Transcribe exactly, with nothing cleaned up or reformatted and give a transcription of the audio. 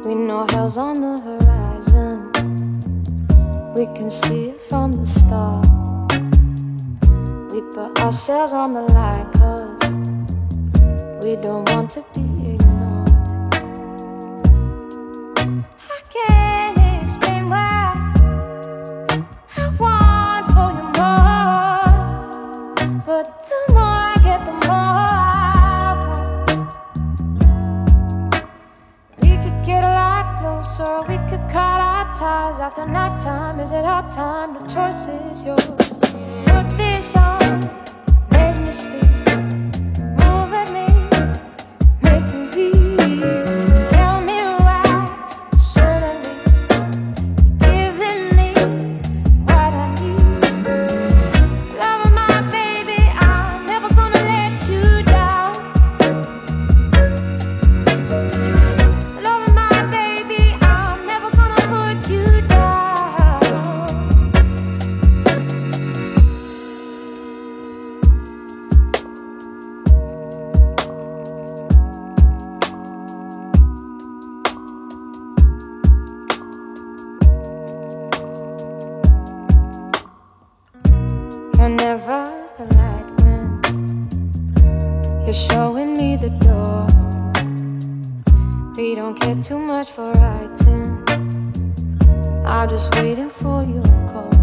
We know hell's on the horizon. We can see it from the start. We put ourselves on the line, 'cause we don't want to be ignored. I can't explain why I want for you more, but the more I get, the more I want. We could get a lot closer, we could cut our ties after nighttime. Is it our time? The choice is yours. Put this on, let me speak. Move at me, make me weak. Tell me why, suddenly giving me what I need. Loving my baby, I'm never gonna let you down. Loving my baby, I'm never gonna put you down. You're never the light when you're showing me the door. We don't care too much for writing. I'm just waiting for your call.